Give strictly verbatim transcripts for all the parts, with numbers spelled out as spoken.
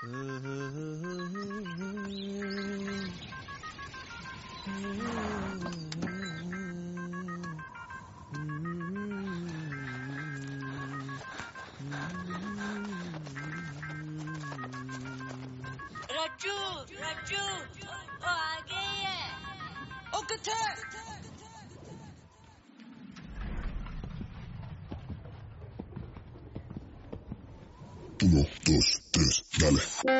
रज्जू रज्जू ओ आ गई है ओ किथे Uno, dos, tres, dale.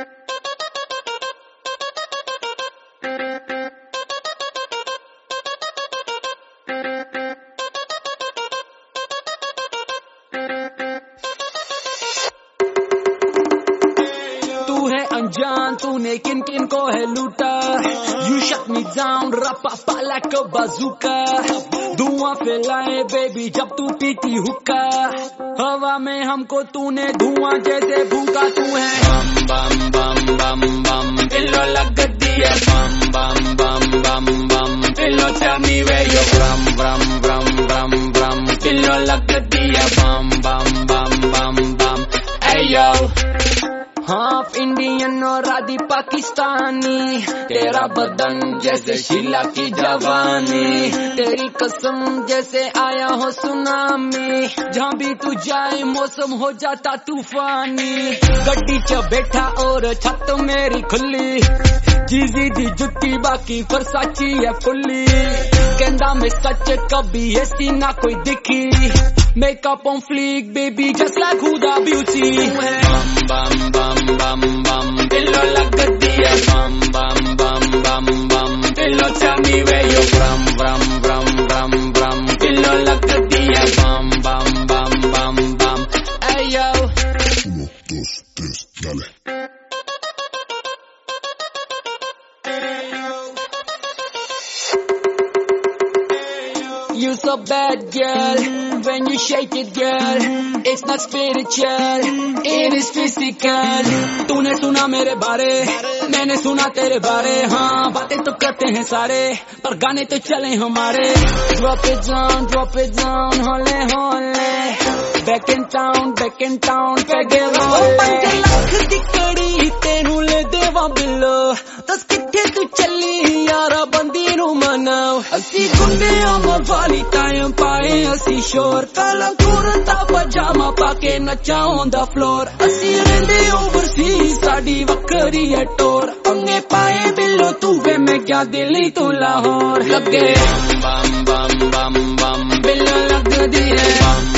अनजान तूने किन किन को है लूटा You shut me down रपा like a bazooka धुआं फैलाए बेबी जब तू पीती हुक्का हवा में हमको तूने धुआं जैसे भूखा तू है बम बम बम बम बम दिलो लग दिया bomb bomb bomb bomb bomb दिलो tell me where you from from from from from दिलो लग दिया bomb bomb bomb bomb bomb hey yo half Indian और आधी पाकिस्तानी तेरा बदन जैसे शीला की जवानी तेरी कसम जैसे आया हो सुनामी जहाँ भी तू जाए मौसम हो जाता तूफानी गड्डी च बैठा और छत मेरी खुली जीजी दी जुत्ती बाकी फरसाची है फुल्ली कहंदा मैं सच कभी ऐसी ना कोई दिखी makeup on fleek baby just like Huda beauty bomb bomb bomb bomb bomb दिलो लग दिया bomb bomb bomb bomb bomb दिलो tell me where you from from from from from दिलो लग दिया bomb bomb bomb bomb bomb hey yo Uno, dos, tres, dale. You so bad girl when you shake it girl it's not spiritual it is physical तूने सुना मेरे बारे मैंने सुना तेरे बारे हाँ बातें तो करते हैं सारे पर गाने तो चले हमारे drop it down drop it down होले होले back in town back in town पैगे रोले पंज लाख दी कड़ी तेनू ले देवा बिलो दस किट्ठे तू चली यारा बंदी नू मनाओ असी गुंडे अमर वाली टाइम पाए असी शोर काला कुर्ता पजामा पाके नचा on the floor असी रहंदे ओवरसीज साडी वक्करी है टोर अंगे पाए बिलो तू वे मैं क्या दिल्ली तू लाहौर लगे बम बम बम बम बिलो लग दी है